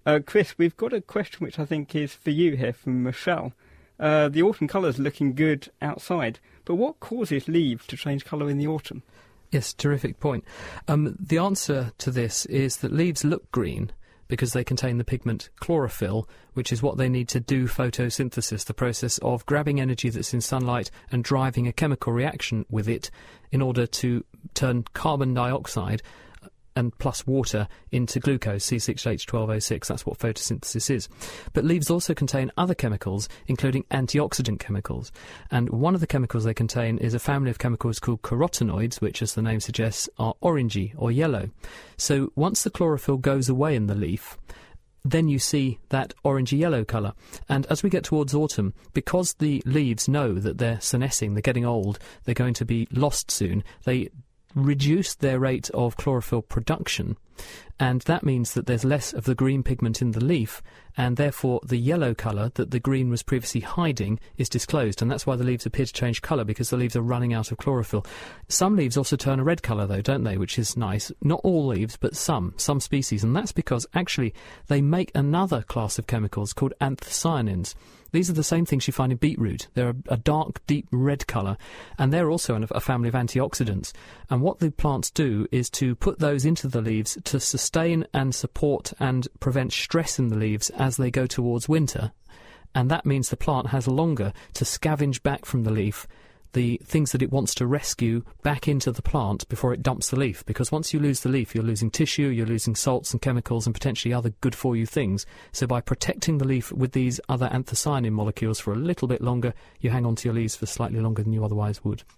Chris, we've got a question which I think is for you here from Michelle. The autumn colour's looking good outside, but what causes leaves to change colour in the autumn? Yes, terrific point. The answer to this is that leaves look green because they contain the pigment chlorophyll, which is what they need to do photosynthesis, the process of grabbing energy that's in sunlight and driving a chemical reaction with it in order to turn carbon dioxide and plus water into glucose, C6H12O6. That's what photosynthesis is. But leaves also contain other chemicals, including antioxidant chemicals. And one of the chemicals they contain is a family of chemicals called carotenoids, which, as the name suggests, are orangey or yellow. So once the chlorophyll goes away in the leaf, then you see that orangey-yellow colour. And as we get towards autumn, because the leaves know that they're senescing, they're getting old, they're going to be lost soon, they reduce their rate of chlorophyll production, and that means that there's less of the green pigment in the leaf, and therefore the yellow colour that the green was previously hiding is disclosed, and that's why the leaves appear to change colour, because the leaves are running out of chlorophyll. Some leaves also turn a red colour though, don't they, which is nice. Not all leaves, but some species, and that's because actually they make another class of chemicals called anthocyanins. These are the same things you find in beetroot. They're a dark, deep red colour, and they're also a family of antioxidants. And what the plants do is to put those into the leaves to sustain and support and prevent stress in the leaves as they go towards winter. And that means the plant has longer to scavenge back from the leaf the things that it wants to rescue back into the plant before it dumps the leaf. Because once you lose the leaf, you're losing tissue, you're losing salts and chemicals and potentially other good-for-you things. So by protecting the leaf with these other anthocyanin molecules for a little bit longer, you hang on to your leaves for slightly longer than you otherwise would.